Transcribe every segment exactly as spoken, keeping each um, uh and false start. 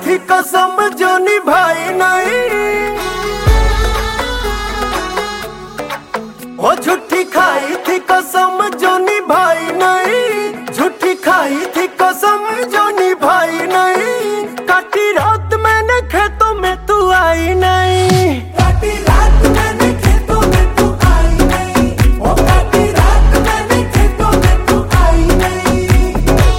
थी कसम जो निभाई नहीं, वो झूठी खाई थी कसम जो निभाई नहीं, झूठी खाई थी कसम जो निभाई नहीं। काटी रात मैंने खेतों में तू आई नहीं, काटी रात मैंने खेतों में तू आई नहीं, ओ काटी रात मैंने खेतों में तू आई नहीं।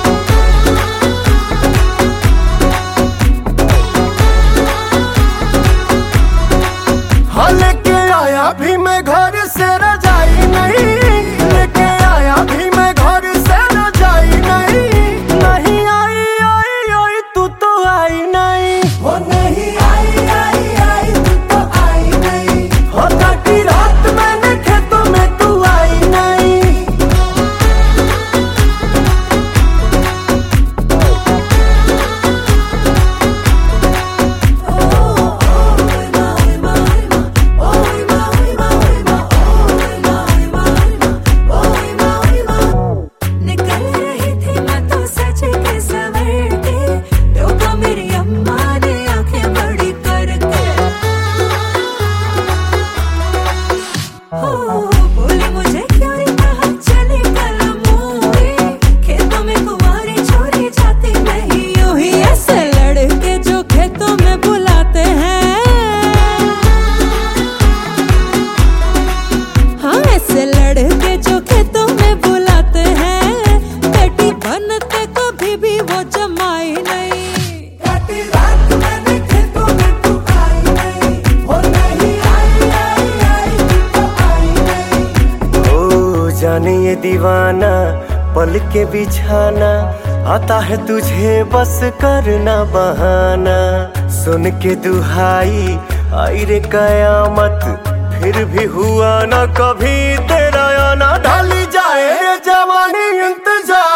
हाँ लेके आया भी मैं घर से रजाई नहीं, लेके आया भी मैं घर से रजाई नहीं। नहीं आई आई आई तू तो आई नहीं, वो नहीं आई आई आई तू तो आई नहीं, हो काटी रात मैंने खेतों में तू आई नहीं। जाने ये दीवाना पल के बिछाना, आता है तुझे बस करना बहाना। सुन के दुहाई आई रे कयामत, फिर भी हुआ ना कभी तेरा आना। ढाली जाए जवानी इंतजार